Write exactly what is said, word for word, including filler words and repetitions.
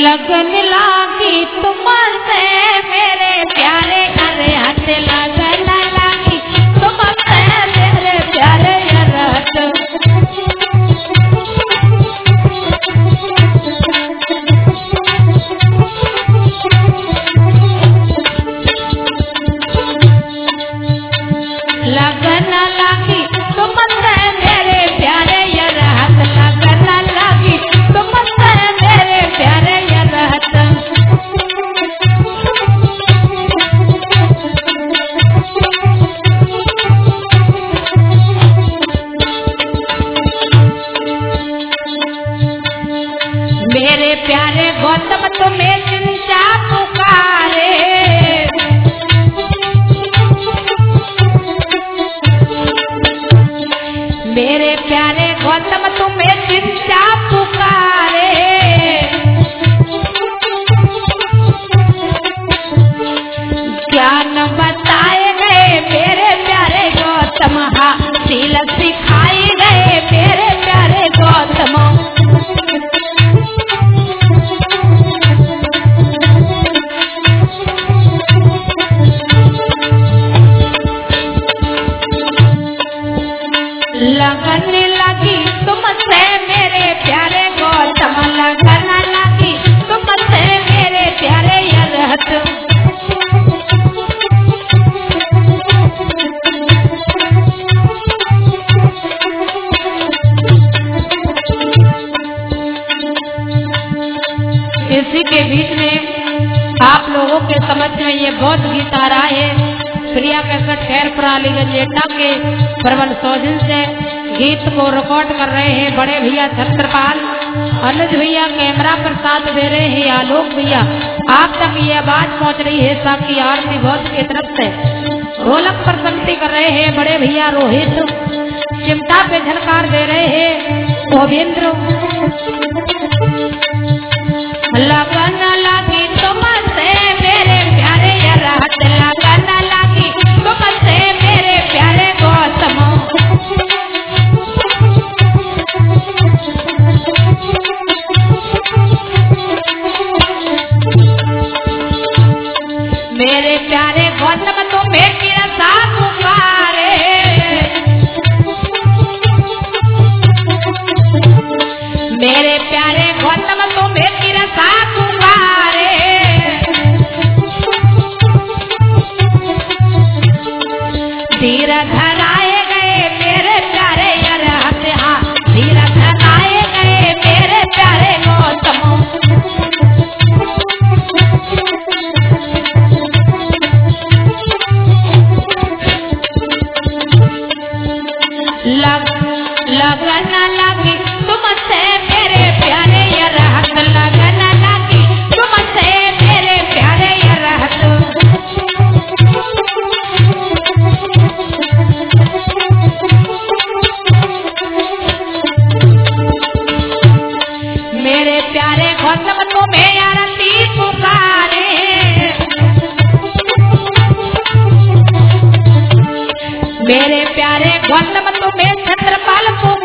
लगन लागी तुमसे मेरे प्यारे अरे हट लगन लागी तुमसे मेरे प्यारे अरहत लगन लागी तुमसे मेरे प्यारे अरहत लगन लागी तुमसे मेरे प्यारे अरहत मेरे प्यारे गौतम तुम्हें चिंता पुकारे मेरे प्यारे गौतम तुम्हें चिंता पुकारे ज्ञान बताए गए मेरे प्यारे गौतम हा शील सिखाए गए मेरे प्यारे गौतम लगन लगी तुमसे मेरे प्यारे गौतम लगन लगी तुमसे मेरे प्यारे अरहत इसी के बीच में आप लोगों के समझ में ये बहुत गीत आ रहा है। प्रिया कैसेट खैर प्रालीगंज एटा के प्रबल सौजन से गीत को रिकॉर्ड कर रहे हैं बड़े भैया छत्रपाल अनुज भैया कैमरा पर साथ दे रहे हैं आलोक भैया। आप तक ये आवाज पहुंच रही है साकी आरती बहुत की तरफ से ढोलक पर संगति कर रहे हैं बड़े भैया रोहित चिमटा पे झनकार दे रहे हैं गोविंद्र। लगन लगी तुमसे मेरे प्यारे अरहत लगन लगी तुमसे मेरे प्यारे गौतम मेरे प्यारे गौतम तुम्हें किरसा पुकारे मेरे प्यारे गौतम तुम्हें किरसा पुकारे धीर धराए गए मेरे प्यारे अरहत हाँ धीर धराए गए मेरे प्यारे गौतम लग लगन लगी तुमसे मेरे प्यारे अरहत लगन लगी तुमसे मेरे प्यारे अरहत मेरे प्यारे गौतम तुम्हें आरती पुकारे मेरे प्यारे गौतम तुम्हें छत्रपाल पुकारे